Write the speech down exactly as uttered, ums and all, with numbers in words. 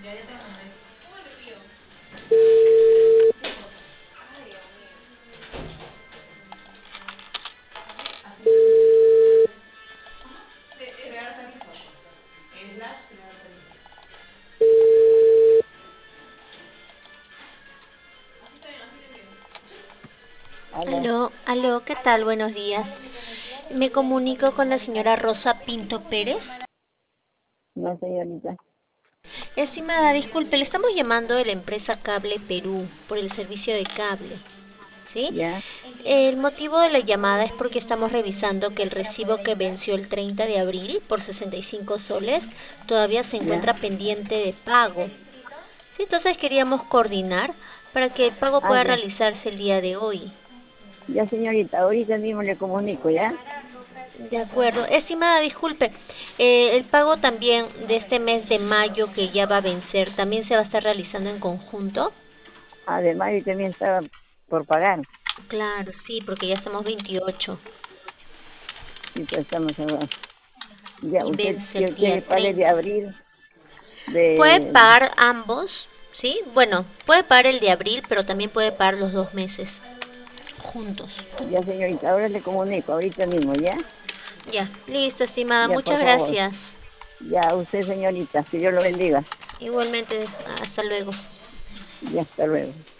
Aló. Aló, aló, ¿qué tal? Buenos días. Me comunico con la señora Rosa Pinto Pérez. No, señorita. Estimada, disculpe, le estamos llamando de la empresa Cable Perú por el servicio de cable, ¿sí? Ya, El motivo de la llamada es porque estamos revisando que el recibo que venció el treinta de abril por sesenta y cinco soles todavía se ya. encuentra pendiente de pago. Sí, entonces queríamos coordinar para que el pago Ah, pueda ya. realizarse el día de hoy. Ya, señorita. Ahorita mismo le comunico, ¿ya? De acuerdo. Estimada, disculpe, eh, el pago también de este mes de mayo que ya va a vencer, ¿también se va a estar realizando en conjunto? Además, yo también estaba por pagar. Claro, sí, porque ya estamos veintiocho Y pues estamos ahora. Ya, y usted vence el quiere día que pague de treinta. abril, Puede de... pagar ambos, ¿sí? Bueno, puede pagar el de abril, pero también puede pagar los dos meses juntos. Ya, señorita. Ahora le comunico, ahorita mismo, ¿ya? Ya, listo, estimada, Ya, por muchas favor. gracias. Ya, usted, señorita. Que Dios lo bendiga. Igualmente, hasta luego. Ya, hasta luego.